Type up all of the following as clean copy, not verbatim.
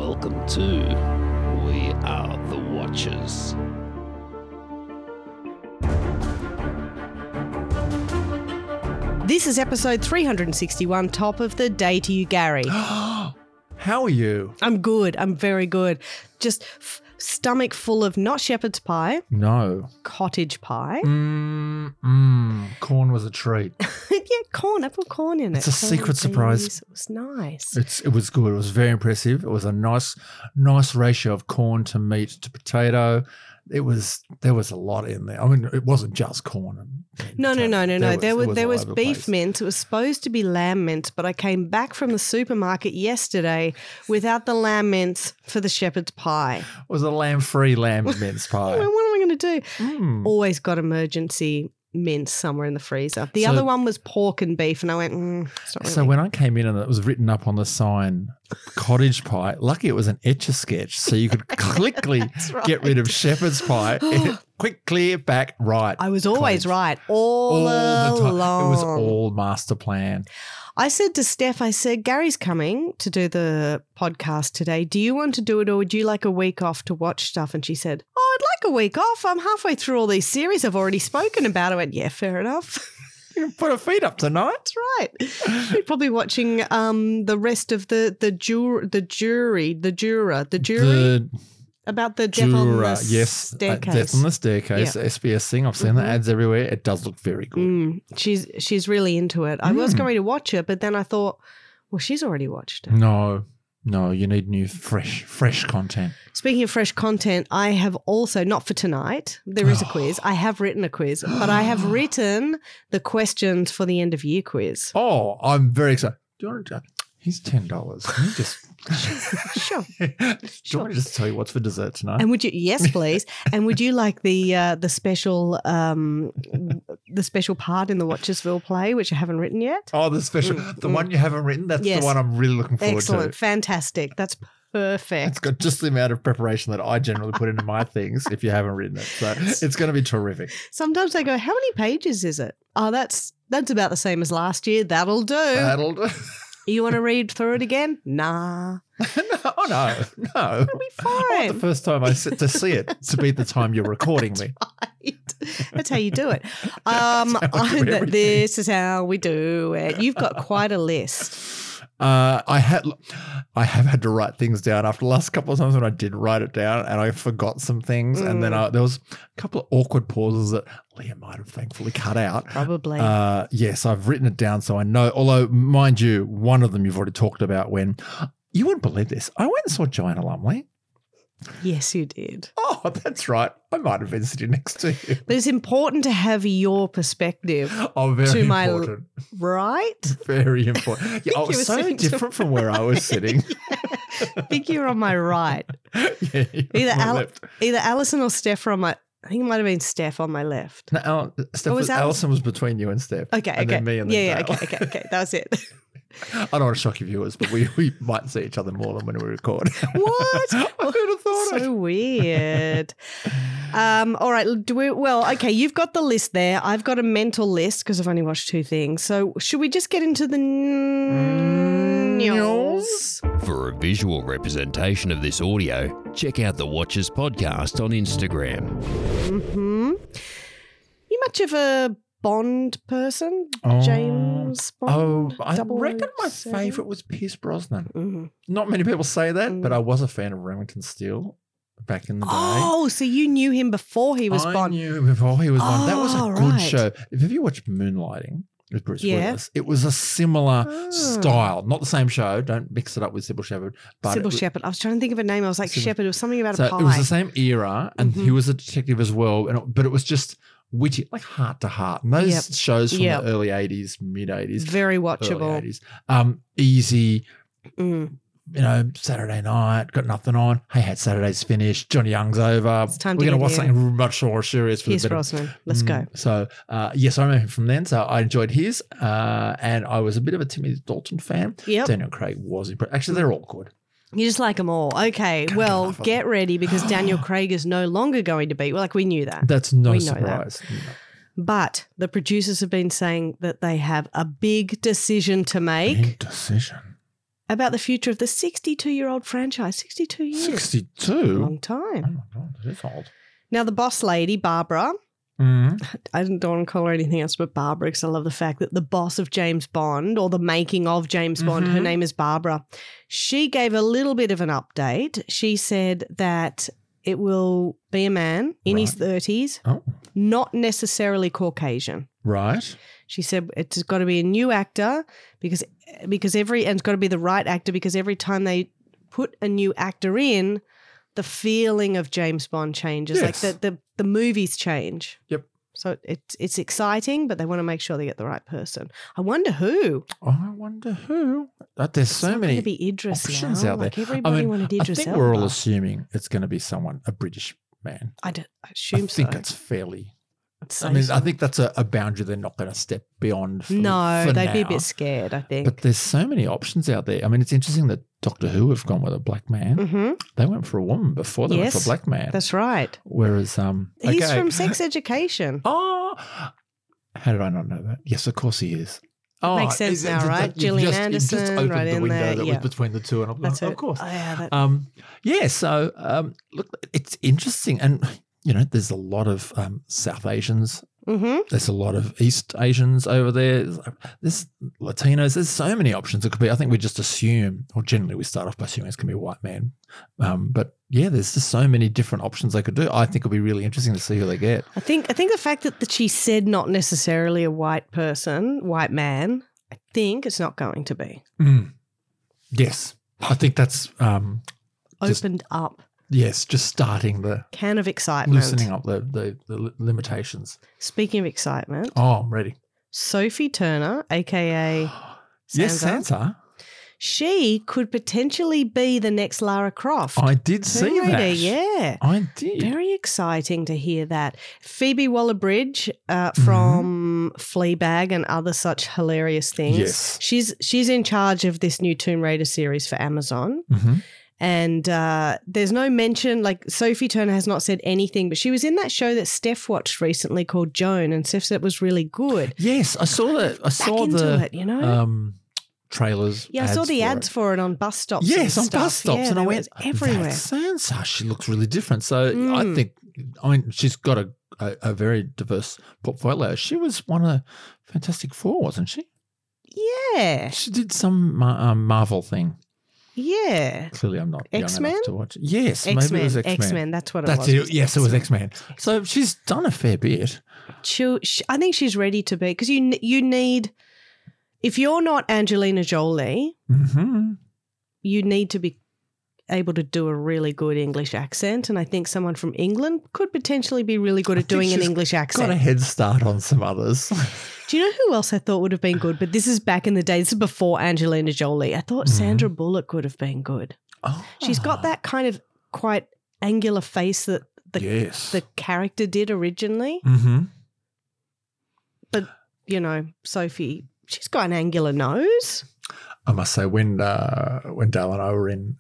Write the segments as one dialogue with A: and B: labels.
A: Welcome to We Are the Watchers.
B: This is episode 361, top of the day to you, Gary.
C: How are you?
B: I'm good. I'm very good. Just stomach full of not shepherd's pie,
C: No.
B: cottage pie.
C: Corn was a treat.
B: Yeah, corn. I put corn in it.
C: It's a
B: Corn
C: secret surprise.
B: peas. It was nice.
C: It was good. It was very impressive. It was a nice ratio of corn to meat to potato. There was a lot in there. I mean, it wasn't just corn. And
B: No.
C: potato.
B: There
C: all
B: was
C: over the
B: beef
C: place.
B: mince. It was supposed to be lamb mince, but I came back from the supermarket yesterday without the lamb mince for the shepherd's pie.
C: It was a lamb-free lamb mince pie.
B: Well, what am I going to do?
C: Mm.
B: Always got emergency mince somewhere in the freezer. The
C: So-
B: other one was pork and beef, and I went, it's not
C: So
B: really.
C: when I came in and it was written up on the sign, cottage pie, lucky it was an Etch-a-Sketch, so you could quickly
B: right.
C: get rid of shepherd's pie. Quick, clear, back, right.
B: I was always
C: cottage.
B: right all
C: the time.
B: along.
C: It was all master plan.
B: I said to Steph, Gary's coming to do the podcast today. Do you want to do it or would you like a week off to watch stuff? And she said, I'd like a week off. I'm halfway through all these series I've already spoken about. I went, yeah, fair enough.
C: You can put her feet up tonight.
B: That's right. We're probably watching the rest of the jury about the death on the staircase.
C: Death on the Staircase, SBS thing. I've seen the ads everywhere. It does look very good.
B: She's really into it. I was going to watch it, but then I thought, well, she's already watched it.
C: No, you need new, fresh content.
B: Speaking of fresh content, I have also, not for tonight, there is a quiz. I have written a quiz, but I have written the questions for the end of year quiz.
C: Oh, I'm very excited. Do you want to? He's $10. Can you just?
B: Sure.
C: Do you want me to just tell you what's for dessert tonight?
B: And would you? Yes, please. And would you like the special part in the Watchersville play, which I haven't written yet?
C: Oh, the special, the one you haven't written. That's
B: Yes.
C: the one I'm really looking forward
B: Excellent,
C: to.
B: fantastic. That's perfect.
C: It's got just the amount of preparation that I generally put into my things if you haven't written it. So it's going to be terrific.
B: Sometimes I go, how many pages is it? Oh, that's about the same as last year. That'll do.
C: That'll do.
B: You want to read through it again? Nah.
C: No.
B: It'll be fine.
C: The first time I sit to see it to be the time you're recording me.
B: That's how you do it.
C: everything.
B: This is how we do it. You've got quite a list.
C: I have had to write things down after the last couple of times when I did write it down and I forgot some things and then there was a couple of awkward pauses that Leah might have thankfully cut out.
B: Probably.
C: Yes, I've written it down so I know, although mind you, one of them you've already talked about when you wouldn't believe this. I went and saw Joanna Lumley.
B: Yes, you did.
C: Oh, that's right. I might have been sitting next to you.
B: But it's important to have your perspective.
C: Oh, very
B: To my
C: important.
B: Right?
C: Very important. Yeah, I
B: you
C: was
B: were
C: so
B: sitting to
C: different from where I was sitting.
B: I think you're on my right.
C: Yeah,
B: Either Alison or Steph are on my. I think it might have been Steph on my left.
C: No, Alison was between you and Steph.
B: Okay.
C: And then me and then
B: yeah.
C: Dale.
B: Okay. That was it.
C: I don't want to shock your viewers, but we might see each other more than when we record.
B: What?
C: I could have thought
B: So weird. All right. Okay, you've got the list there. I've got a mental list because I've only watched two things. So should we just get into the news?
A: For a visual representation of this audio, check out the Watchers podcast on Instagram.
B: You much of a Bond person?
C: Oh.
B: James Bond?
C: I reckon my
B: 007?
C: favourite was Pierce Brosnan.
B: Mhm.
C: Not many people say that, but I was a fan of Remington Steele back in the day.
B: Oh, so you knew him before he was
C: I
B: Bond.
C: knew him before he was Bond. That was a
B: Oh,
C: good
B: right.
C: show. Have you watched Moonlighting with Bruce
B: Yeah.
C: Willis? It was a similar style. Not the same show. Don't mix it up with Sybil Shepherd. But
B: Sybil Shepherd. I was trying to think of a name. I was like,
C: Sybil-
B: Shepherd. It was something about
C: So
B: a pie.
C: it was the same era, and he was a detective as well. But it was just witty, like Heart to Heart. And those
B: Yep.
C: shows from
B: Yep.
C: the early 80s, mid 80s,
B: Very
C: early
B: watchable.
C: 80s. Easy,
B: Mm.
C: Saturday night, got nothing on. Hey, had Saturday's finished. Johnny Young's over.
B: It's time
C: We're
B: to
C: going to
B: get
C: watch
B: new.
C: something much more serious for
B: Pierce
C: the bit of
B: Brosnan. Let's go.
C: So, yes, I remember him from then. So I enjoyed his, and I was a bit of a Timothy Dalton fan.
B: Yep.
C: Daniel Craig was impressive. Actually, they're all good.
B: You just like them all. Okay.
C: Can't
B: Well,
C: get enough of
B: get
C: them.
B: ready because Daniel Craig is no longer going to be. Well, like we knew that.
C: That's no
B: We know that.
C: surprise.
B: But the producers have been saying that they have a big decision to make.
C: Big decision.
B: about the future of the 62-year-old franchise. 62 years.
C: 62?
B: Long
C: Oh
B: time.
C: my God, that is old.
B: Now, the boss lady, Barbara,
C: Mm.
B: I don't want to call her anything else but Barbara because I love the fact that the boss of James Bond or the making of James Bond, her name is Barbara. She gave a little bit of an update. She said that it will be a man in his 30s,
C: Oh,
B: not necessarily Caucasian.
C: right.
B: She said it's got to be a new actor because and it's got to be the right actor because every time they put a new actor in, the feeling of James Bond changes.
C: Yes.
B: Like the movies change.
C: Yep.
B: So it's exciting, but they want to make sure they get the right person. I wonder who.
C: I wonder who. There's so
B: It's
C: many
B: going to be Idris
C: options
B: now.
C: out there.
B: Like everybody wanted Idris
C: I think
B: Elba.
C: we're all assuming it's going to be a British man.
B: I assume
C: I think
B: so.
C: it's fairly.
B: I'd say
C: I mean,
B: so.
C: I think that's a boundary they're not going to step beyond. For
B: they'd be a
C: now.
B: bit scared, I think.
C: But there's so many options out there. I mean, it's interesting that Doctor Who have gone with a black man.
B: Mm-hmm.
C: They went for a woman before they went for a black man.
B: That's right.
C: Whereas,
B: He's
C: okay.
B: from Sex Education.
C: Oh, how did I not know that? Yes, of course he is. Oh,
B: Makes sense now, right?
C: You
B: Gillian
C: just
B: Anderson,
C: opened
B: right
C: the
B: in
C: window
B: there.
C: that
B: Yeah.
C: was between the two, and I'm
B: That's
C: like,
B: it.
C: of course.
B: Oh, yeah, that,
C: So look, it's interesting, and there's a lot of South Asians.
B: mm-hmm.
C: There's a lot of East Asians over there. There's Latinos. There's so many options it could be. I think we just assume, or generally we start off by assuming it's going to be a white man. But yeah, there's just so many different options they could do. I think it'll be really interesting to see who they get.
B: I think the fact that she said not necessarily a white man, I think it's not going to be.
C: Yes, I think that's just-
B: Opened up.
C: yes, just starting the
B: Can of excitement.
C: loosening up the limitations.
B: Speaking of excitement,
C: Oh, I'm ready.
B: Sophie Turner, aka
C: Yes,
B: Sansa,
C: Sansa.
B: she could potentially be the next Lara Croft.
C: I did see
B: Tomb Raider,
C: that.
B: yeah.
C: I did.
B: Very exciting to hear that. Phoebe Waller-Bridge from Fleabag and other such hilarious things.
C: Yes.
B: She's in charge of this new Tomb Raider series for Amazon.
C: Mm-hmm.
B: And there's no mention, like Sophie Turner has not said anything, but she was in that show that Steph watched recently called Joan, and Steph said it was really good.
C: Yes, I saw that. I saw
B: into
C: the
B: it, you know?
C: trailers.
B: Yeah, I saw the ads
C: it.
B: for it on bus stops.
C: Yes,
B: and
C: on
B: stuff.
C: bus stops,
B: Yeah,
C: and I
B: they were
C: went
B: everywhere.
C: That's Sansa. She looks really different. So
B: Mm.
C: I think, she's got a very diverse portfolio. She was one of Fantastic Four, wasn't she?
B: Yeah,
C: She did some Marvel thing.
B: yeah.
C: Clearly, I'm not
B: X-Men?
C: young enough to watch. Yes, maybe it
B: X-Men,
C: was X-Men.
B: X-Men, that's what it
C: That's
B: was.
C: it. Yes, it was X-Men. So she's done a fair bit.
B: I think she's ready to be, because you need, if you're not Angelina Jolie,
C: Mm-hmm.
B: you need to be able to do a really good English accent, and I think someone from England could potentially be really good at doing an English
C: Got a
B: accent.
C: head start on some others.
B: Do you know who else I thought would have been good? But this is back in the day. This is before Angelina Jolie. I thought Sandra Bullock would have been good.
C: Oh.
B: She's got that kind of quite angular face that the character did originally.
C: Mm-hmm.
B: But, Sophie, she's got an angular nose.
C: I must say, when Dale and I were in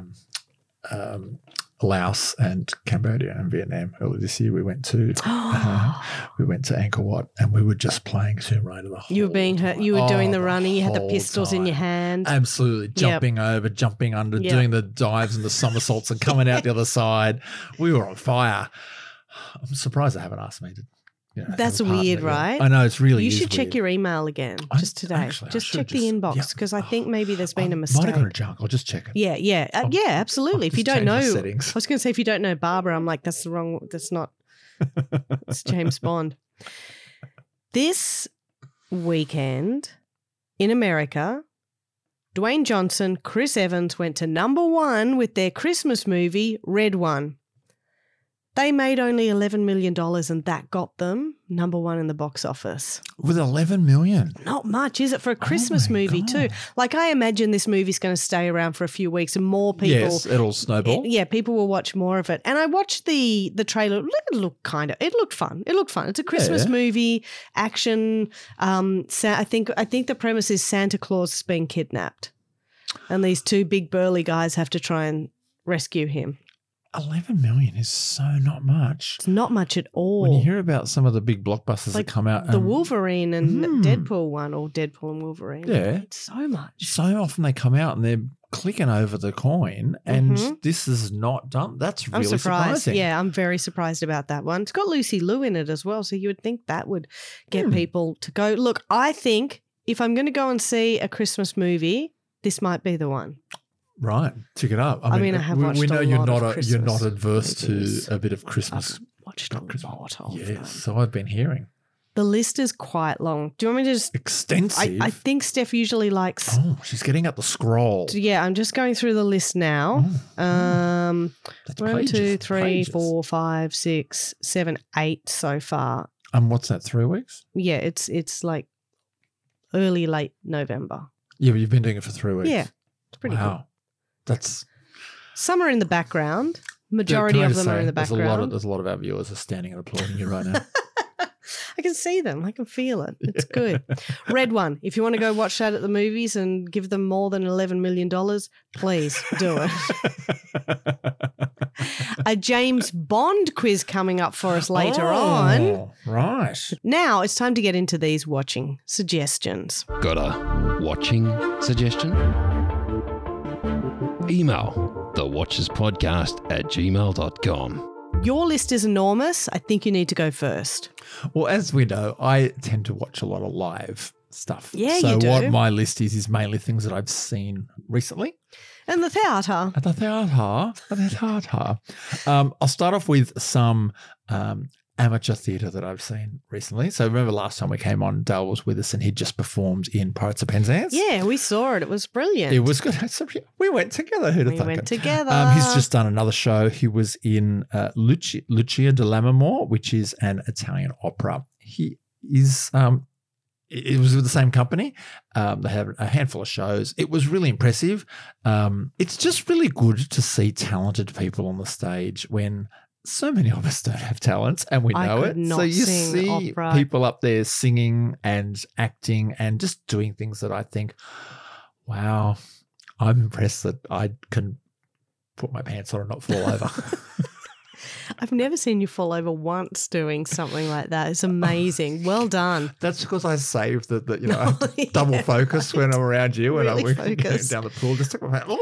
C: Laos and Cambodia and Vietnam earlier this year, we went to Angkor Wat, and we were just playing Tomb Raider the whole
B: You were being hurt.
C: time.
B: You were doing the
C: Oh,
B: running. You had the
C: whole
B: pistols in your
C: time.
B: hand.
C: Absolutely. Jumping over, jumping under,
B: Yep.
C: doing the dives and the somersaults and coming out the other side. We were on fire. I'm surprised they haven't asked me to.
B: That's
C: have a part in
B: weird,
C: it yet.
B: right?
C: I know, it's really
B: You
C: is
B: should check
C: weird.
B: your email again just today.
C: Actually, I
B: just
C: should
B: check the inbox, because I think maybe there's been a
C: Might
B: mistake.
C: have gone to junk. I'll just check it.
B: Yeah, absolutely.
C: I'll
B: If you
C: just
B: don't
C: change my
B: know, I
C: settings.
B: was going to say, if you don't know Barbara, I'm like, that's the wrong. That's not. It's James Bond. This weekend in America, Dwayne Johnson, Chris Evans went to #1 with their Christmas movie, Red One. They made only $11 million, and that got them #1 in the box office.
C: With 11 million.
B: Not much, is it, for a Christmas
C: my
B: movie too?
C: God.
B: Like, I imagine this movie's going to stay around for a few weeks and more people.
C: Yes, it'll snowball.
B: Yeah, people will watch more of it. And I watched the trailer. It looked fun. It looked fun. It's a Christmas
C: Yeah.
B: movie, action. I think the premise is Santa Claus is being kidnapped, and these two big burly guys have to try and rescue him.
C: 11 million is so not much.
B: It's not much at all.
C: When you hear about some of the big blockbusters that come out.
B: The Wolverine and Deadpool one, or Deadpool and Wolverine.
C: Yeah.
B: It's so much.
C: So often they come out and they're clicking over the coin, and this is not done. That's really
B: I'm surprised.
C: surprising.
B: Yeah, I'm very surprised about that one. It's got Lucy Liu in it as well, so you would think that would get people to go. Look, I think if I'm going to go and see a Christmas movie, this might be the one.
C: Right, check it up.
B: I have watched
C: we know
B: a
C: you're
B: lot
C: not
B: of
C: you're not
B: Christmas
C: adverse
B: movies.
C: to a bit of Christmas.
B: I've watched a lot of them.
C: Yes, so I've been hearing
B: The list is quite long. Do you want me to just...
C: extensive.
B: I think Steph usually likes...
C: Oh, she's getting up the scroll.
B: Yeah, I'm just going through the list now.
C: That's
B: 1,
C: pages,
B: 2, 3,
C: pages.
B: 4, 5, 6, 7, 8 so far.
C: What's that? 3 weeks?
B: Yeah, it's like early, late November.
C: Yeah, but you've been doing it for 3 weeks.
B: Yeah, it's pretty
C: wow.
B: good.
C: That's
B: Some are in the background. Majority of them are in the background.
C: There's a lot of our viewers are standing and applauding you right now.
B: I can see them. I can feel it. It's good. Red One. If you want to go watch that at the movies and give them more than $11 million, please do it. A James Bond quiz coming up for us later on.
C: Right.
B: Now it's time to get into these watching suggestions.
A: Got a watching suggestion? Email thewatcherspodcast@gmail.com.
B: Your list is enormous. I think you need to go first.
C: Well, as we know, I tend to watch a lot of live stuff.
B: Yeah,
C: so
B: you do.
C: what my list is mainly things that I've seen recently.
B: And the theatre.
C: At the theatre. I'll start off with some amateur theatre that I've seen recently. So remember last time we came on, Dale was with us and he'd just performed in Pirates of Penzance.
B: Yeah, we saw it. It was brilliant.
C: It was good. We went together. Who'd have
B: We
C: thunk
B: went
C: it?
B: together.
C: He's just done another show. He was in Lucia di Lammermoor, which is an Italian opera. He is it was with the same company. They have a handful of shows. It was really impressive. It's just really good to see talented people on the stage when so many of us don't have talents and we know it. So you see
B: opera.
C: people up there singing and acting and just doing things that I think, wow, I'm impressed that I can put my pants on and not fall over.
B: I've never seen you fall over once doing something like that. It's amazing. Well done.
C: That's because I saved that I have to double focus when I'm around you and
B: Really
C: I'm
B: focus.
C: down the pool. Just took my pants.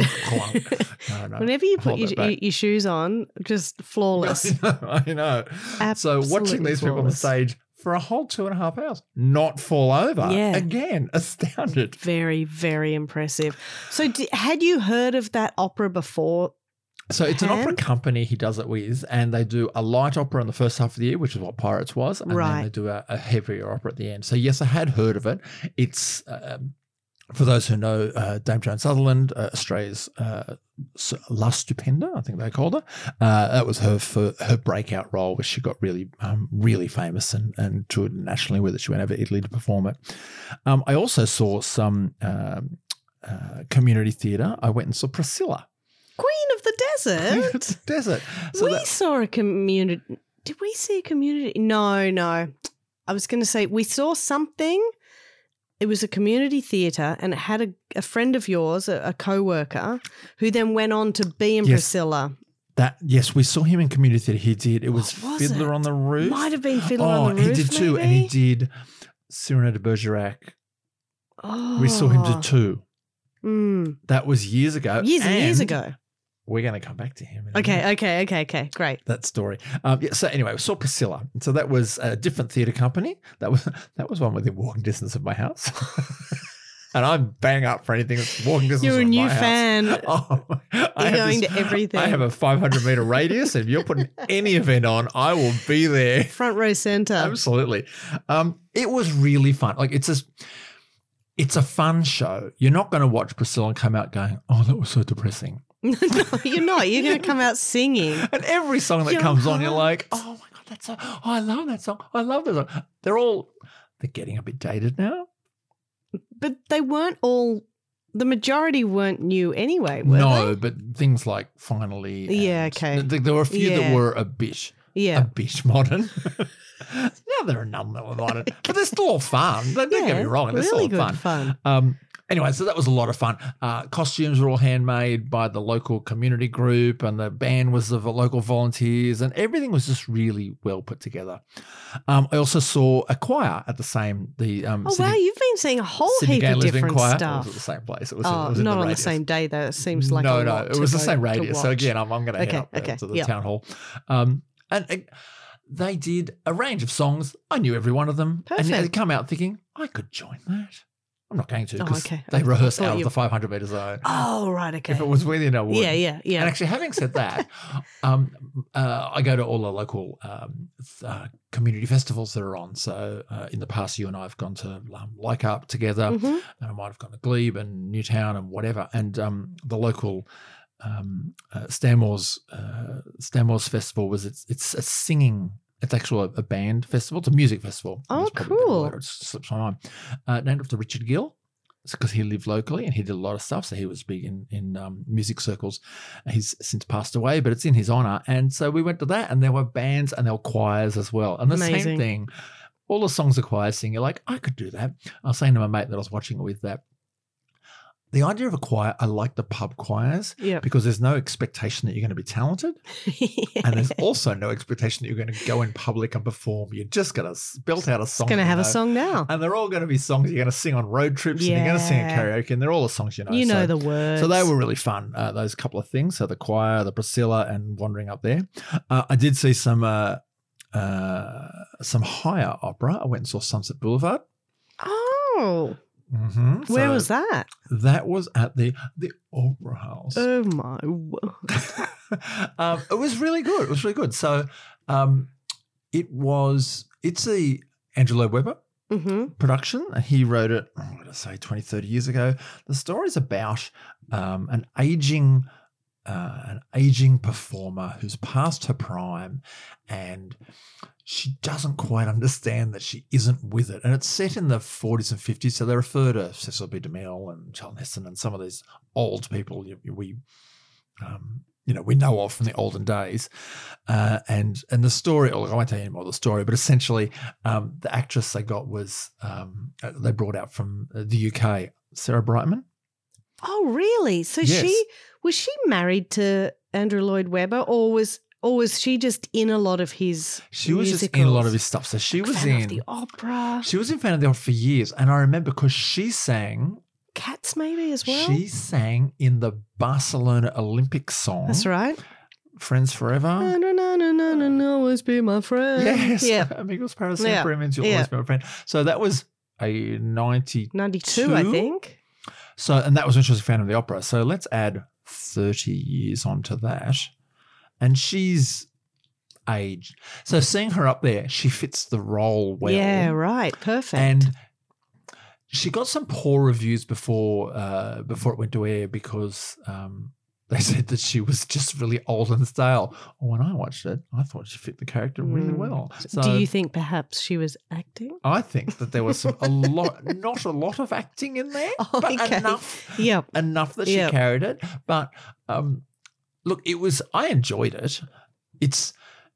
C: No.
B: Whenever you put
C: Hold that back.
B: your shoes on, just flawless.
C: I know. So watching
B: Absolutely
C: these people on the
B: flawless.
C: stage for a whole 2.5 hours, not fall over.
B: Yeah.
C: Again, astounded.
B: Very, very impressive. So had you heard of that opera before?
C: So it's an opera
B: Hand?
C: company he does it with, and they do a light opera in the first half of the year, which is what Pirates was, and
B: Right.
C: then they do a heavier opera at the end. So yes, I had heard of it. It's for those who know Dame Joan Sutherland, Australia's La Stupenda, I think they called her. That was her breakout role, where she got really, really famous and toured nationally with it. She went over to Italy to perform it. I also saw some community theatre. I went and saw Priscilla.
B: Queen of the Desert?
C: It's a desert. So
B: we saw a community. Did we see a community? No. I was going to say we saw something. It was a community theatre and it had a friend of yours, a co-worker, who then went on to be in
C: Yes.
B: Priscilla.
C: Yes, we saw him in community theatre. He did. It was
B: What was
C: Fiddler
B: it?
C: on the Roof.
B: Might have been Fiddler on the Roof,
C: he did too, and
B: maybe?
C: he did Cyrano de Bergerac.
B: Oh.
C: We saw him do 2.
B: Mm.
C: That was years ago.
B: Years and years
C: and
B: ago.
C: We're going to come back to him. in a minute.
B: Okay. Great.
C: That story. So anyway, we saw Priscilla. So that was a different theatre company. That was one within walking distance of my house. And I'm bang up for anything that's walking distance
B: You're a
C: from
B: new
C: my house.
B: fan.
C: Oh,
B: You're going to everything.
C: I have a 500-metre radius. And if you're putting any event on, I will be there.
B: Front row centre.
C: Absolutely. It was really fun. Like it's a fun show. You're not going to watch Priscilla and come out going, oh, that was so depressing.
B: No, you're not. You're going to come out singing.
C: And every song that
B: Your
C: comes on, you're
B: heart.
C: like, oh my God, I love that song. I love that song. They're getting a bit dated now.
B: But they weren't all, the majority weren't new anyway, were
C: No,
B: they?
C: but things like Finally.
B: Yeah,
C: and
B: okay.
C: There were a few
B: Yeah.
C: that were a bit
B: Yeah.
C: modern. Now there are none that were invited, but they're still all fun. Don't get me wrong, they're
B: really
C: still all
B: good
C: fun. Anyway, so that was a lot of fun. Costumes were all handmade by the local community group, and the band was of local volunteers, and everything was just really well put together. I also saw a choir at the same.
B: Wow, you've been seeing a whole
C: Sydney
B: heap
C: Gay
B: of
C: Lesbian
B: different
C: Choir.
B: stuff.
C: It was at the same place. It was,
B: Oh,
C: it was in
B: not
C: the
B: on
C: radius.
B: the same day though. It seems like
C: no,
B: a lot
C: it was the same
B: to
C: radius. So
B: watch.
C: again, I'm going to head up there to the town hall. And they did a range of songs. I knew every one of them.
B: Perfect.
C: And they come out thinking, I could join that. I'm not going to because
B: okay.
C: they
B: I
C: rehearse
B: thought
C: out of
B: you-
C: the 500-metre zone.
B: Oh, right, okay.
C: If it was within, I would.
B: Yeah.
C: And actually, having said that, I go to all the local community festivals that are on. So in the past, you and I have gone to Leichhardt together,
B: Mm-hmm.
C: and I might have gone to Glebe and Newtown and whatever. And the local Stanmore's festival was it's a singing. It's actually a band festival. It's a music festival.
B: Oh,
C: That's probably a better
B: cool.
C: word. It slips my mind. Named after Richard Gill. Because he lived locally and he did a lot of stuff. So he was big in music circles. He's since passed away, but it's in his honour. And so we went to that, and there were bands and there were choirs as well. And the
B: Amazing.
C: same thing, all the songs the choirs sing, you're like, I could do that. I was saying to my mate that I was watching it with that the idea of a choir, I like the pub choirs because there's no expectation that you're going to be talented. And there's also no expectation that you're going to go in public and perform. You're just going to belt out a song.
B: Going to have a song now.
C: And they're all going to be songs you're going to sing on road trips and you're going to sing at karaoke, and they're all the songs you know.
B: You know the words.
C: So they were really fun, those couple of things. So the choir, the Priscilla, and wandering up there. I did see some higher opera. I went and saw Sunset Boulevard.
B: Oh.
C: Mm-hmm.
B: Where was that?
C: That was at the Opera House.
B: Oh, my word.
C: It was really good. It was really good. So it's the Andrew Lloyd Webber production. He wrote it, I'm going to say 20, 30 years ago. The story's about an aging performer who's past her prime, and she doesn't quite understand that she isn't with it. And it's set in the 40s and 50s, so they refer to Cecil B. DeMille and Charlton Heston and some of these old people we know of from the olden days. And the story, I won't tell you any more of the story, but essentially the actress they got was they brought out from the UK, Sarah Brightman.
B: Oh, really? So
C: Yes.
B: was she married to Andrew Lloyd Webber, or was she just in a lot of his
C: She was
B: musicals?
C: just in a lot of his stuff. So she was
B: Fan
C: in
B: of the opera.
C: She was in Fan of the Opera for years, and I remember because she sang.
B: Cats maybe as well?
C: She sang in the Barcelona Olympic song.
B: That's right.
C: Friends Forever.
B: No, always be my friend.
C: Yes.
B: Yeah.
C: Amigos para
B: Yeah.
C: siempre means you'll always be my friend. So that was a 92.
B: 92, I think.
C: So, and that was when she was a fan of the opera. So let's add 30 years onto that. And she's aged. So seeing her up there, she fits the role well.
B: Yeah, right. Perfect.
C: And she got some poor reviews before it went to air because they said that she was just really old and stale. Well, when I watched it, I thought she fit the character really well. So
B: do you think perhaps she was acting?
C: I think that there was not a lot of acting in there, but
B: Okay.
C: enough.
B: Yep.
C: Enough that she carried it. But look, I enjoyed it. It's.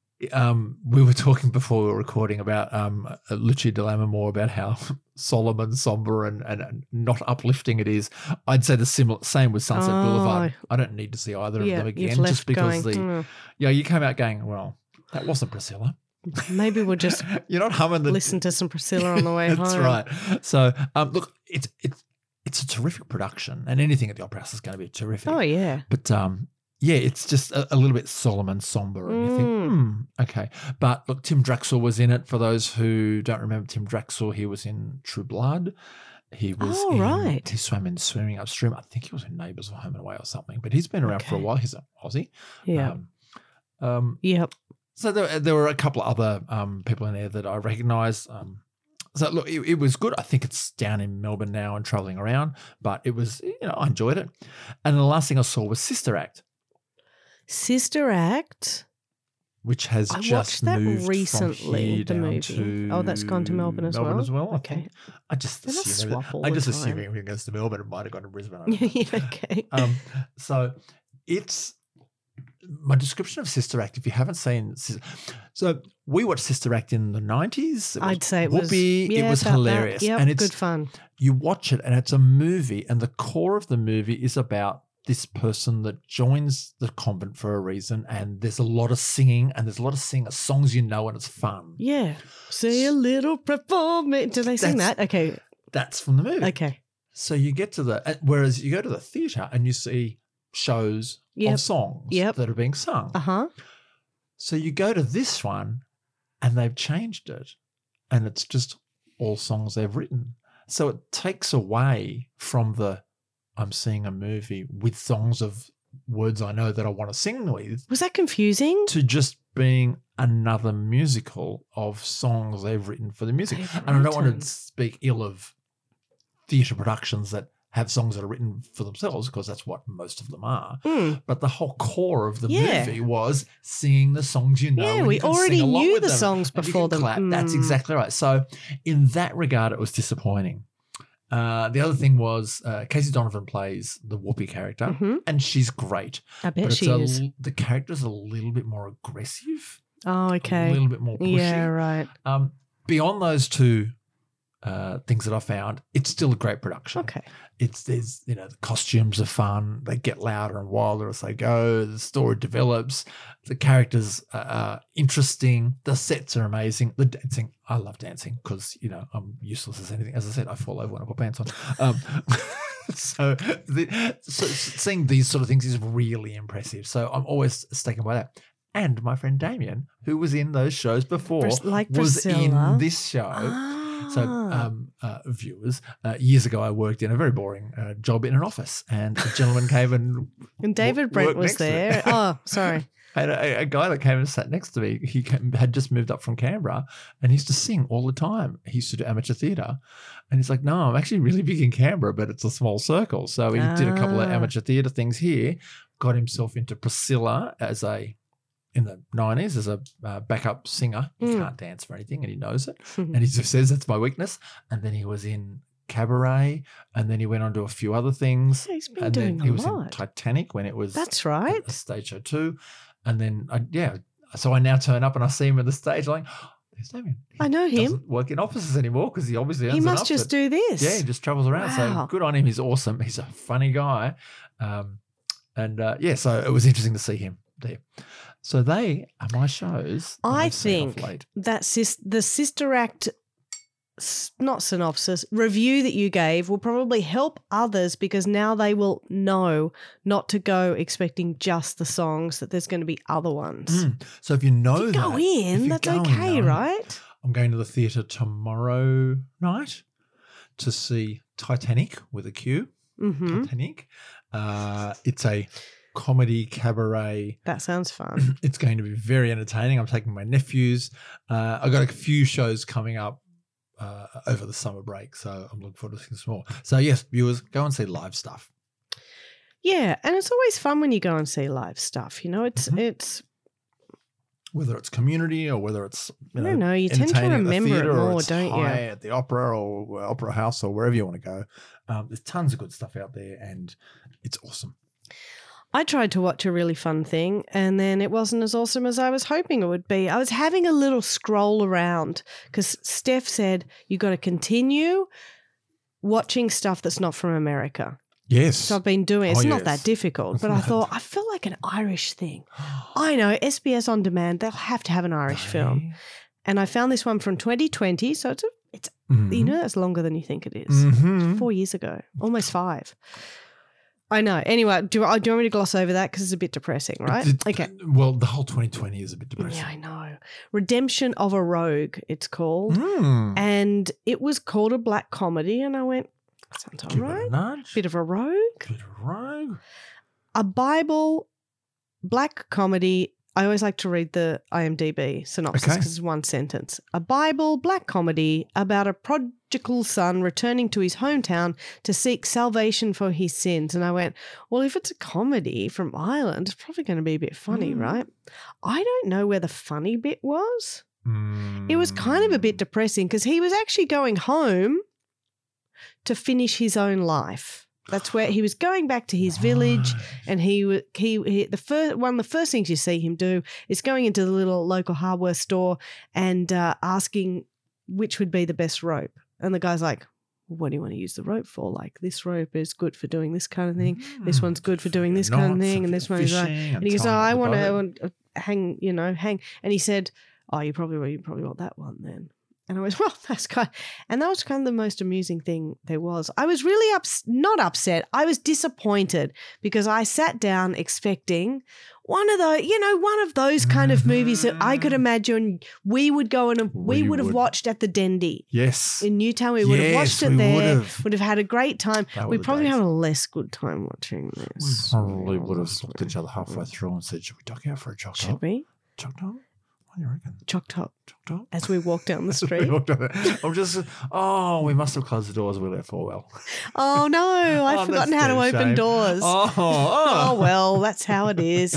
C: We were talking before we were recording about Lucia de Lammermoor, about how solemn and somber and not uplifting it is. I'd say the same with Sunset Boulevard. I don't need to see either of them again, just because you came out going, well, that wasn't Priscilla.
B: Maybe we'll just
C: You're not humming the
B: listen to some Priscilla on the way
C: That's
B: home.
C: right. So look, it's a terrific production, and anything at the Opera House is going to be terrific.
B: Oh, yeah.
C: But it's just a little bit solemn and somber, and you think, okay. But look, Tim Draxel was in it. For those who don't remember Tim Draxel, he was in True Blood. He was
B: right.
C: He swam in Swimming Upstream. I think he was in Neighbours or Home and Away or something. But he's been around for a while. He's an Aussie.
B: Yeah.
C: Yep. So there were a couple of other people in there that I recognise. So look, it was good. I think it's down in Melbourne now and travelling around. But it was, I enjoyed it. And the last thing I saw was Sister Act.
B: Sister Act,
C: which has
B: I
C: just
B: watched that
C: moved
B: recently.
C: from here
B: The
C: down
B: movie.
C: to
B: Oh, that's gone to Melbourne as well.
C: I
B: Okay.
C: think. I just
B: They must
C: assume
B: swap all
C: I
B: the
C: just
B: time.
C: assume everything goes to Melbourne. It might have gone to Brisbane. I don't know.
B: Yeah, okay.
C: So it's my description of Sister Act, if you haven't seen, so we watched Sister Act in the 90s.
B: I'd say it was
C: whoopee. It was
B: about
C: hilarious.
B: that. Yep,
C: and it's
B: good fun.
C: You watch it and it's a movie, and the core of the movie is about this person that joins the convent for a reason, and there's a lot of singing, and there's a lot of songs and it's fun.
B: Yeah. Say a little performance. Do they sing that? Okay.
C: That's from the movie.
B: Okay.
C: So you get to whereas you go to the theatre and you see shows of songs that are being sung.
B: Uh-huh.
C: So you go to this one and they've changed it, and it's just all songs they've written. So it takes away from I'm seeing a movie with songs of words I know that I want to sing with.
B: Was that confusing?
C: To just being another musical of songs they've written for the music. And I don't want to speak ill of theatre productions that have songs that are written for themselves, because that's what most of them are. But the whole core of the movie was singing the songs you know.
B: Yeah, we already knew the songs before them.
C: Clap. That's exactly right. So in that regard, it was disappointing. The other thing was Casey Donovan plays the Whoopi character, and she's great.
B: I bet she is.
C: The character's a little bit more aggressive.
B: Oh, okay.
C: A little bit more pushy.
B: Yeah, right.
C: Beyond those two things that I found, it's still a great production.
B: Okay.
C: There's the costumes are fun. They get louder and wilder as they go. The story develops. The characters are interesting. The sets are amazing. The dancing, I love dancing because I'm useless as anything. As I said, I fall over when I put pants on. So seeing these sort of things is really impressive. So I'm always taken by that. And my friend Damien, who was in those shows before, was in this show. So, viewers, years ago I worked in a very boring job in an office, and a gentleman came and
B: David Brent was there. Oh, sorry.
C: I had a guy that came and sat next to me. He had just moved up from Canberra, and he used to sing all the time. He used to do amateur theatre, and he's like, "No, I'm actually really big in Canberra, but it's a small circle." So he did a couple of amateur theatre things here. Got himself into Priscilla in the 90s as a backup singer. He can't dance for anything, and he knows it. And he just says, that's my weakness. And then he was in Cabaret, and then he went on to a few other things.
B: Yeah, he's been
C: and
B: doing
C: then he
B: a
C: was
B: lot.
C: in Titanic when it was
B: That's right.
C: a stage show too. And then, so I now turn up and I see him at the stage like, oh, there's Damien.
B: I know him.
C: Doesn't work in offices anymore because he obviously earns
B: He must
C: enough
B: just do this.
C: Yeah, he just travels around.
B: Wow.
C: So good on him. He's awesome. He's a funny guy. So it was interesting to see him there. So they are my shows.
B: I think that the Sister Act, not synopsis, review that you gave will probably help others, because now they will know not to go expecting just the songs, that there's going to be other ones.
C: So if you know
B: if you go in, that's okay, right?
C: I'm going to the theatre tomorrow night to see Titanic with a Q. Titanic. It's a comedy cabaret.
B: That sounds fun.
C: It's going to be very entertaining. I'm taking my nephews. I've got a few shows coming up over the summer break, so I'm looking forward to seeing some more. So yes, viewers, go and see live stuff.
B: Yeah, and it's always fun when you go and see live stuff. It's
C: whether it's community or whether it's
B: I don't know. You tend to remember it more, don't you?
C: At the opera or opera house or wherever you want to go. There's tons of good stuff out there, and it's awesome.
B: I tried to watch a really fun thing, and then it wasn't as awesome as I was hoping it would be. I was having a little scroll around because Steph said you got to continue watching stuff that's not from America.
C: Yes.
B: So I've been doing it. It's not that difficult, but I thought I feel like an Irish thing. I know, SBS On Demand, they'll have to have an Irish film. And I found this one from 2020, so it's that's longer than you think it is. It's 4 years ago, almost 5. I know. Anyway, do you want me to gloss over that because it's a bit depressing, right? Okay.
C: Well, the whole 2020 is a bit depressing.
B: Yeah, I know. Redemption of a Rogue, it's called. And it was called a black comedy, and I went, that sounds all right.
C: Give it a nudge.
B: Bit of a rogue.
C: Bit of a rogue.
B: A Bible black comedy. I always like to read the IMDb synopsis because it's one sentence. A Bible black comedy about a prodigal son returning to his hometown to seek salvation for his sins. And I went, well, if it's a comedy from Ireland, it's probably going to be a bit funny, right? I don't know where the funny bit was. It was kind of a bit depressing because he was actually going home to finish his own life. That's where he was going back to his village, and one of the first things you see him do is going into the little local hardware store and asking which would be the best rope. And the guy's like, what do you want to use the rope for? Like, this rope is good for doing this kind of thing. This one's good for doing this kind of thing, and this one is right. And he goes, I want to hang. And he said, oh, you probably want that one then. And I went, well, that's kind of, and that was kind of the most amusing thing there was. I was really not upset. I was disappointed because I sat down expecting one of those kind of movies that I could imagine we would go and we would have watched at the Dendy.
C: Yes.
B: In Newtown, we would have watched it there. Would have had a great time. We probably had a less good time watching this.
C: We probably would have looked at each other halfway through and said, should we duck out for a choc top?
B: Should we?
C: Choc top? What do you reckon?
B: Choc top.
C: Choc top?
B: As we walk down the street.
C: We must have closed the doors. We left Orwell.
B: Oh, no. I've forgotten how to open doors. Oh, well, that's how it is.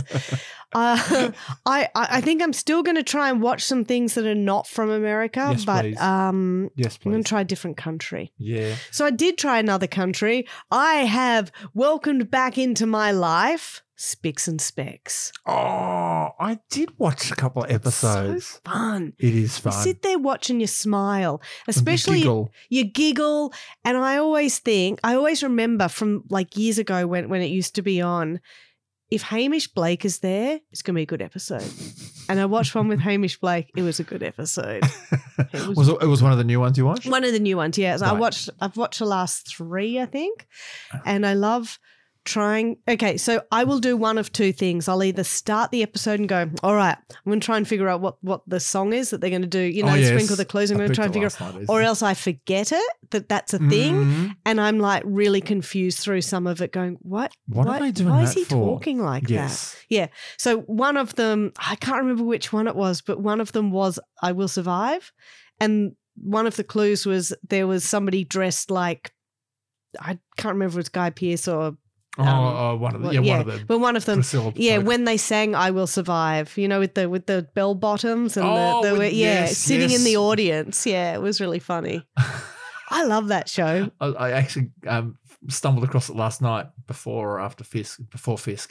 B: I think I'm still going to try and watch some things that are not from America,
C: yes,
B: but
C: please. Yes, please.
B: I'm going to try a different country.
C: Yeah.
B: So I did try another country. I have welcomed back into my life Spicks and Specks.
C: Oh, I did watch a couple of episodes.
B: So fun.
C: It is fun.
B: You sit there watching, you smile, especially you giggle. And I always remember from like years ago when it used to be on, if Hamish Blake is there, it's going to be a good episode. And I watched one with Hamish Blake. It was a good episode.
C: It was one of the new ones you watched?
B: One of the new ones, yeah. So
C: Right.
B: I've watched the last 3, I think. And I love trying. Okay, so I will do one of two things. I'll either start the episode and go, all right, I'm going to try and figure out what the song is that they're going to do, sprinkle the clues. I'm going to try and figure out, or else I forget it, that's a thing. And I'm like really confused through some of it going, what
C: are they doing
B: why
C: that
B: is he
C: for?
B: talking like
C: Yes.
B: that? Yeah. So one of them, I can't remember which one it was, but one of them was I Will Survive. And one of the clues was there was somebody dressed like, I can't remember if it was Guy Pearce or
C: one of them.
B: But one of them,
C: Priscilla
B: when they sang "I Will Survive," with the bell bottoms and sitting in the audience. Yeah, it was really funny. I love that show.
C: I actually stumbled across it last night before Fisk,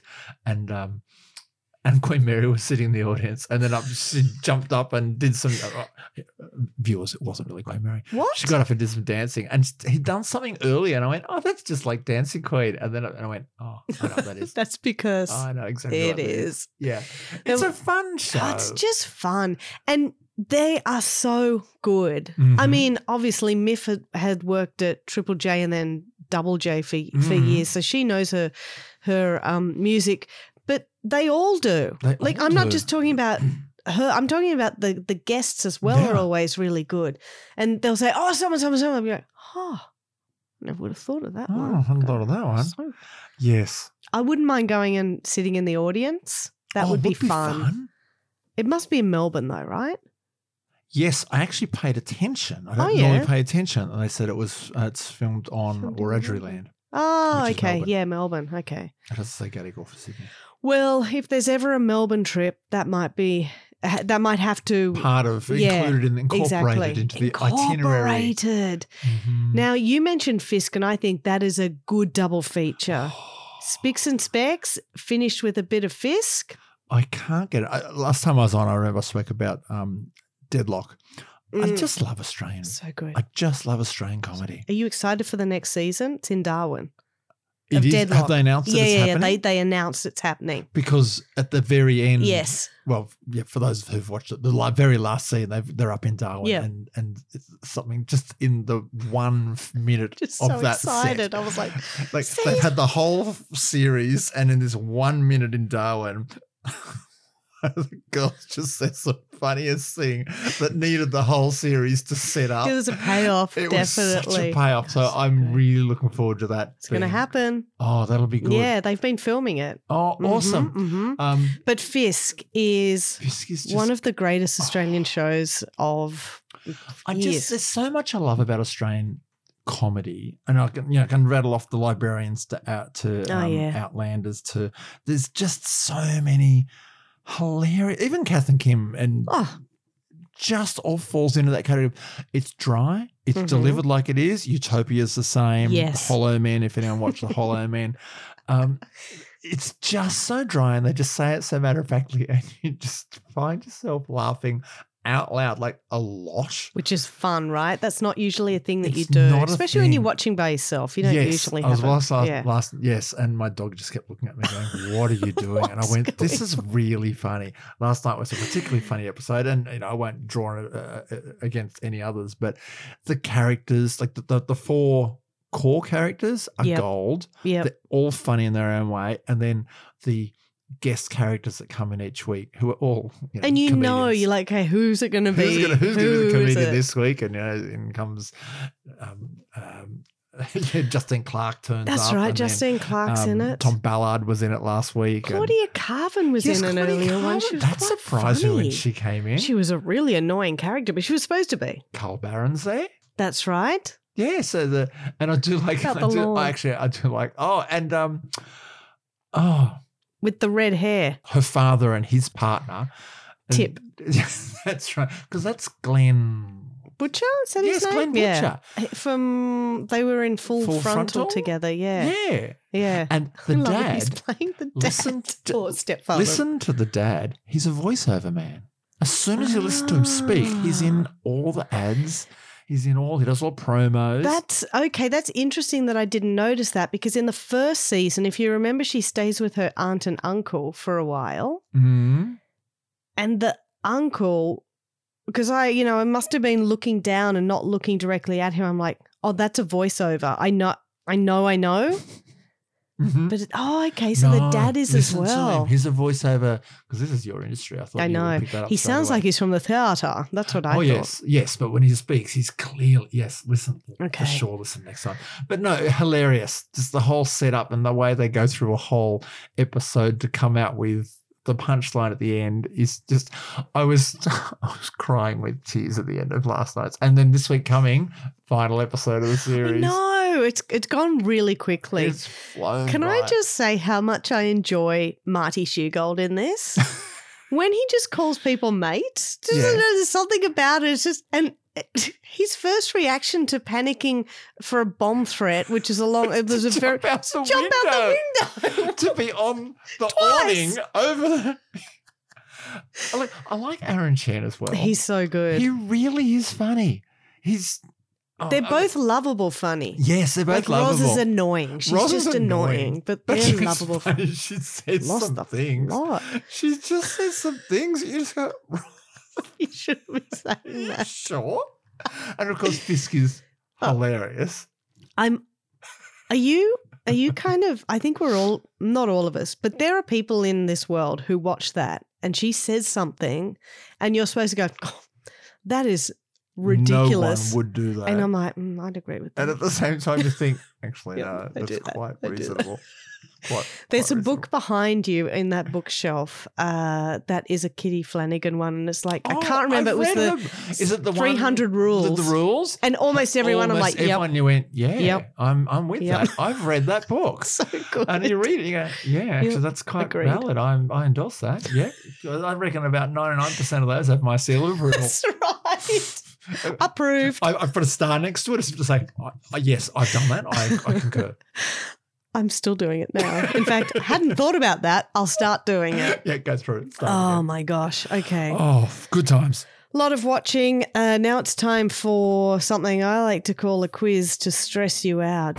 C: and Queen Mary was sitting in the audience, and then she jumped up and did some viewers. It wasn't really Queen Mary.
B: What?
C: She got up and did some dancing, and he'd done something earlier, and I went, "Oh, that's just like Dancing Queen." And then I went, "Oh, I know what that is."
B: That's because
C: I know exactly
B: it
C: what that
B: is.
C: Yeah, it's a fun show.
B: It's just fun, and they are so good.
C: Mm-hmm.
B: I mean, obviously, Miff had worked at Triple J and then Double J for years, so she knows her music. But they all do. I'm not just talking about her. I'm talking about the guests as well are always really good. And they'll say, oh, someone. I'll be like, never would have thought of that one.
C: I hadn't thought of that one. Yes.
B: I wouldn't mind going and sitting in the audience. That would be fun. It must be in Melbourne though, right?
C: Yes, I actually paid attention. I don't normally pay attention. And they said it's filmed on Wiradjuri land.
B: Oh, okay. Yeah, Melbourne. Okay.
C: It doesn't say Gadigal for Sydney.
B: Well, if there's ever a Melbourne trip, that might have to
C: incorporated into the itinerary.
B: Mm-hmm. Now, you mentioned Fisk, and I think that is a good double feature. Spicks and Specks finished with a bit of Fisk.
C: I can't get it. Last time I was on, I remember I spoke about Deadlock. I just love Australian.
B: So good.
C: I just love Australian comedy.
B: Are you excited for the next season? It's in Darwin.
C: It is.
B: Deadlock.
C: Have they announced that it's happening?
B: Yeah, they announced it's happening.
C: Because at the very end,
B: yes.
C: Well, yeah, for those who've watched it, the very last scene, they're up in Darwin, and it's something just in the 1 minute
B: just
C: of
B: so
C: that
B: excited.
C: set.
B: I was like
C: they've had the whole series, and in this 1 minute in Darwin, the girls just said the funniest thing that needed the whole series to set up.
B: It was a payoff,
C: it
B: definitely.
C: was such a payoff. So I'm really looking forward to that.
B: It's going to happen.
C: Oh, that'll be good.
B: Yeah, they've been filming it.
C: Oh, awesome.
B: Mm-hmm. But Fisk is
C: just
B: one of the greatest Australian shows of years.
C: There's so much I love about Australian comedy, and I can rattle off The Librarians to Outlanders to. There's just so many hilarious. Even Kath and Kim and just all falls into that category. It's dry. It's delivered like it is. Utopia's the same.
B: Yes.
C: Hollow Men, if anyone watched the Hollow Men. It's just so dry, and they just say it so matter-of-factly, and you just find yourself laughing out loud like a lot.
B: Which is fun, right? That's not usually a thing that you
C: It's
B: do,
C: not a
B: especially when you're
C: thing.
B: watching by yourself. You don't usually
C: I was
B: have
C: yes, and my dog just kept looking at me going, "What are you doing?" And I went, "This is really funny." Last night was a particularly funny episode, and I won't draw it against any others, but the characters, like the four core characters, are gold.
B: Yep.
C: They're all funny in their own way, and then the guest characters that come in each week, who are all
B: And
C: comedians.
B: you're like, hey, who's it going to be?
C: Who's going to be the
B: Who is
C: comedian
B: it?
C: this week? And in comes Justine Clark turns
B: That's
C: up.
B: right.
C: and
B: Justine Clark's in it.
C: Tom Ballard was in it last week.
B: Claudia Carvin was in an
C: Claudia
B: earlier one.
C: Carvin.
B: She was
C: That
B: quite
C: surprised me
B: funny.
C: when she came in.
B: She was a really annoying character, but she was supposed to be.
C: Carl Barron's there.
B: That's right.
C: Yeah, so and I do like
B: About the lawn.
C: I do like
B: With the red hair.
C: her father and his partner.
B: Tip.
C: Yes, that's right. Because that's Glenn.
B: Butcher? Is that his
C: Yes,
B: name?
C: Glenn
B: Yeah. They were in Full
C: Full
B: Frontal
C: Frontal?
B: together. Yeah.
C: Yeah.
B: Yeah.
C: And the
B: I love that he's
C: dad.
B: playing the
C: Listen
B: dad or stepfather.
C: Listen to the dad. He's a voiceover man. As soon as you listen to him speak, he's in all the ads. He does all promos.
B: That's okay. That's interesting that I didn't notice that, because in the first season, if you remember, she stays with her aunt and uncle for a while.
C: Mhm.
B: And the uncle, because I must have been looking down and not looking directly at him. I'm like, oh, that's a voiceover. I know.
C: Mhm.
B: But okay, so the
C: No,
B: dad is as
C: listen to
B: well.
C: him. He's a voiceover, because this is your industry. I thought
B: I
C: you
B: know.
C: would pick that up
B: He
C: straight
B: sounds
C: away.
B: like he's from the theatre. That's what I thought.
C: Yes, but when he speaks, he's clearly listen.
B: Okay.
C: For sure, listen next time. But no, hilarious. Just the whole setup and the way they go through a whole episode to come out with the punchline at the end is just. I was crying with tears at the end of last night's, and then this week coming, final episode of the series.
B: No, it's gone really quickly.
C: It's flown.
B: Can I
C: by.
B: just say how much I enjoy Marty Shugold in this? When he just calls people mate, there's something about it. It's just, and his first reaction to panicking for a bomb threat, which is it was a very
C: jump out the
B: window.
C: to be on the
B: Twice.
C: awning over the. I like Aaron Chan as well.
B: He's so good.
C: He really is funny.
B: They're both lovable funny.
C: Yes, they're both
B: Like Roz
C: lovable.
B: is annoying. She's
C: Roz is
B: just annoying, but
C: But
B: they're
C: she's
B: lovable.
C: funny. She says
B: Lost
C: some
B: the
C: things.
B: plot.
C: She just says some things. You just go,
B: You shouldn't be saying that.
C: sure. And of course, Fisk is hilarious.
B: Are you kind of, I think we're all, not all of us, but there are people in this world who watch that and she says something and you're supposed to go, oh, that is ridiculous.
C: No one would do that.
B: And I'm like, I'd agree with that.
C: And at the same time, you think, actually,
B: Yeah,
C: no,
B: I do
C: that's
B: that.
C: quite
B: I do that.
C: reasonable.
B: There's a
C: quite
B: book behind you in that bookshelf that is a Kitty Flanagan one. And it's like, I can't remember.
C: I've
B: It was
C: read
B: the
C: them. Is it the
B: 300
C: one,
B: rules.
C: The rules?
B: And almost everyone, I'm
C: Almost
B: like, yep.
C: everyone you went, yeah,
B: Yep.
C: I'm with
B: Yep.
C: that. I've read that book.
B: So good.
C: And you read it, you go, yeah, actually,
B: Yep.
C: that's quite
B: Agreed.
C: valid. I endorse that. Yeah. I reckon about 99% of those have my seal of approval.
B: That's right. Approved.
C: I've put a star next to it. It's just like, yes, I've done that. I concur.
B: I'm still doing it now. In fact, I hadn't thought about that. I'll start doing it.
C: Yeah, go through it. Start
B: Oh
C: again.
B: my gosh. Okay.
C: Oh, good times.
B: A lot of watching. Now it's time for something I like to call a quiz to stress you out.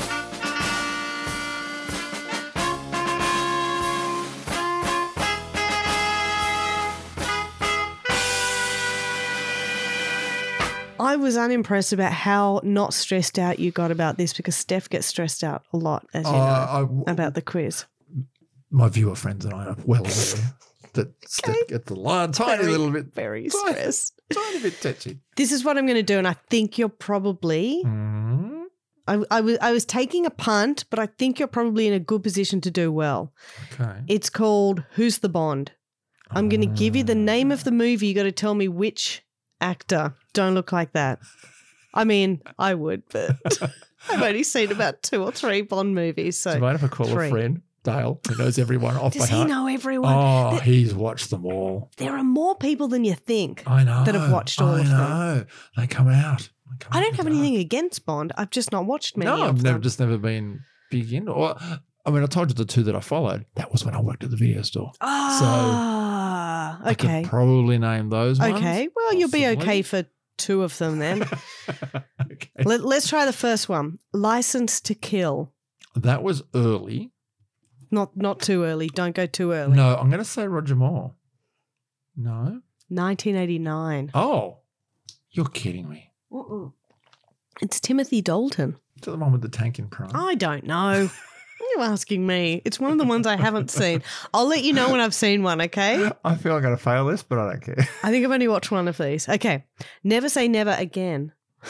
B: I was unimpressed about how not stressed out you got about this, because Steph gets stressed out a lot, as you know, about the quiz.
C: My viewer friends and I are well aware that Steph gets a tiny little bit,
B: Very stressed.
C: tiny bit touchy.
B: This is what I'm going to do, and I think you're probably.
C: Mm-hmm.
B: I was taking a punt, but I think you're probably in a good position to do well.
C: Okay.
B: It's called Who's the Bond? I'm going to give you the name of the movie. You got to tell me which actor. Don't look like that. I mean, I would, but I've only seen about 2 or 3 Bond movies. So
C: Do you mind if I call
B: 3.
C: a friend? Dale, who knows everyone off by
B: Does he
C: heart.
B: know everyone?
C: Oh, he's watched them all.
B: There are more people than you think.
C: I know.
B: That have watched all of them.
C: I know. They come out.
B: I don't have anything against Bond. I've just not watched many
C: No,
B: of
C: I've
B: them.
C: never been big into. Or, I mean, I told you the two that I followed. That was when I worked at the video store.
B: Ah,
C: I
B: okay.
C: could probably name those ones.
B: Okay. Well, you'll be
C: possibly.
B: okay for two of them then.
C: Okay.
B: Let's try the first one. License to Kill.
C: That was early.
B: Not too early. Don't go too early.
C: No, I'm going to say Roger Moore. No?
B: 1989.
C: Oh, you're kidding me.
B: It's Timothy Dalton.
C: Is that the one with the tank in Prime?
B: I don't know. You're asking me. It's one of the ones I haven't seen. I'll let you know when I've seen one, okay?
C: I feel I'm going to fail this, but I don't care.
B: I think I've only watched one of these. Okay. Never Say Never Again.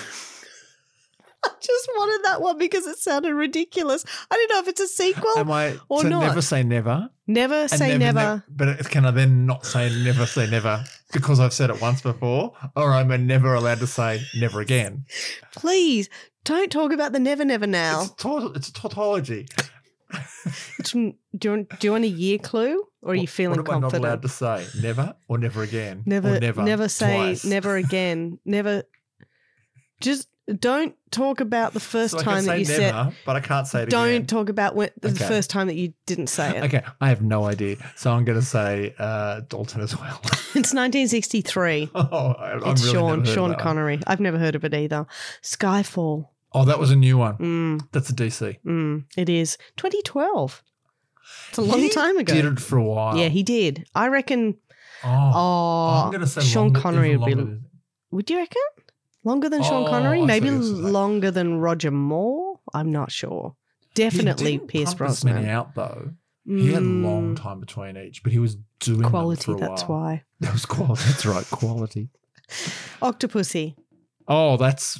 B: I just wanted that one because it sounded ridiculous. I don't know if it's a sequel
C: Am I
B: or
C: to
B: not.
C: never say never?
B: Never
C: And
B: say never.
C: But can I then not say never because I've said it once before? Or am I never allowed to say never again?
B: Please don't talk about the never now.
C: It's a tautology.
B: Do you want a year clue or are you feeling
C: what am
B: confident?
C: I not allowed to say? Never or never again?
B: Never,
C: or
B: never say
C: twice?
B: never again. Never. Just don't talk about the first
C: So I
B: time
C: can
B: that
C: say
B: you said.
C: never, but I can't say it
B: Don't
C: again.
B: talk about the
C: Okay.
B: first time that you didn't say it.
C: Okay, I have no idea. So I'm going to say Dalton as well.
B: It's 1963.
C: Oh, I've
B: It's
C: really never heard
B: Sean
C: that one.
B: Connery. I've never heard of it either. Skyfall.
C: Oh, that was a new one. That's a DC.
B: It is 2012. It's a long time ago.
C: Did it for a while.
B: Yeah, he did. I reckon.
C: Oh, I'm going to say
B: Sean
C: longer,
B: Connery
C: even
B: would be.
C: longer than-
B: Would you reckon? Longer than Sean
C: Oh,
B: Connery?
C: I see
B: Maybe
C: what you're saying.
B: longer than Roger Moore? I'm not sure. Definitely
C: He didn't
B: Pierce
C: pump as many
B: Brosnan.
C: out though. He had a long time between each, but he was doing
B: Quality,
C: them for a
B: that's
C: while.
B: why.
C: That was quality. That's right, quality.
B: Octopussy.
C: Oh, that's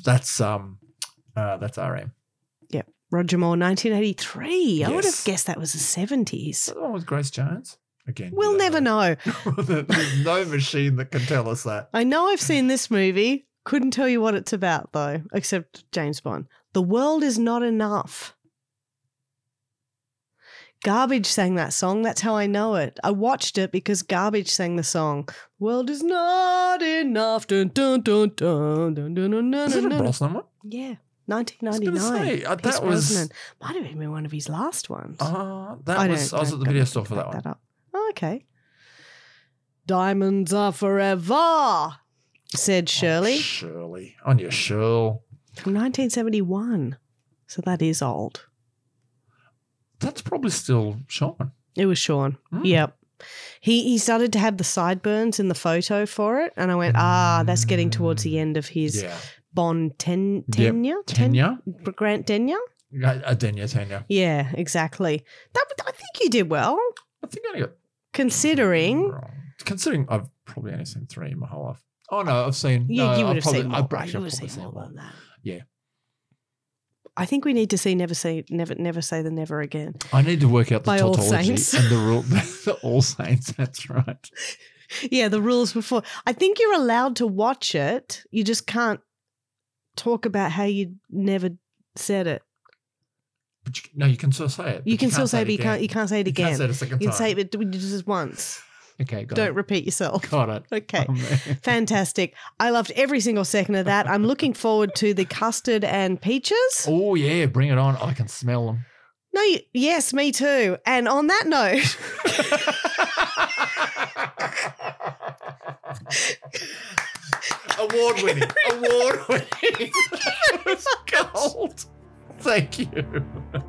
C: RM.
B: Yep. Roger Moore, 1983. I would have
C: Yes.
B: guessed that was the 70s.
C: Is that the one with Grace Jones? Again, we
B: We'll
C: don't
B: never know.
C: There's no machine that can tell us that.
B: I know I've seen this movie. Couldn't tell you what it's about, though, except James Bond. The World Is Not Enough. Garbage sang that song. That's how I know it. I watched it because Garbage sang the song. World is not enough. Dun, dun, dun, dun, dun, dun, dun, dun,
C: Is it a
B: dun.
C: Brosnan one?
B: Yeah,
C: I was
B: 1999.
C: gonna say,
B: Pierce
C: that was.
B: Brosnan. Might have even been one of his last ones.
C: I
B: don't
C: was
B: know.
C: at the
B: Don't
C: video store for that
B: back
C: one.
B: up. Oh, okay. Diamonds are forever, said Shirley.
C: Shirley. On your Shirl.
B: From 1971. So that is old.
C: That's probably still Sean.
B: It was Sean. Yep. He started to have the sideburns in the photo for it. And I went, that's getting towards the end of his
C: Yeah.
B: Bond tenure?
C: Tenure?
B: Grant tenure?
C: Tenure.
B: Yeah, exactly. I think you did well,
C: I think I got
B: considering.
C: wrong. Considering I've probably only seen 3 in my whole life. Oh, no, I've seen.
B: You
C: no,
B: would
C: I've
B: have
C: probably,
B: seen more.
C: I've
B: Right?
C: actually
B: You would have
C: probably
B: seen more
C: more.
B: than that.
C: Yeah.
B: I think we need to see Never Say the Never Again.
C: I need to work out the
B: By All
C: tautology
B: Saints.
C: and the rule. The All Saints, that's right.
B: Yeah, the rules before. I think you're allowed to watch it. You just can't talk about how you never said it.
C: But you can still say it.
B: You
C: but
B: can still
C: can't
B: say it, but
C: again.
B: you can't say it
C: You
B: again.
C: can't say it a second
B: You can say
C: time.
B: it, but just once.
C: Okay, got
B: Don't
C: it.
B: repeat yourself.
C: Got it.
B: Okay.
C: Oh, man.
B: Fantastic. I loved every single second of that. I'm looking forward to the custard and peaches.
C: Oh, yeah, bring it on. I can smell them.
B: No, yes, me too. And on that note,
C: Award winning. Award winning. That was gold. Thank you.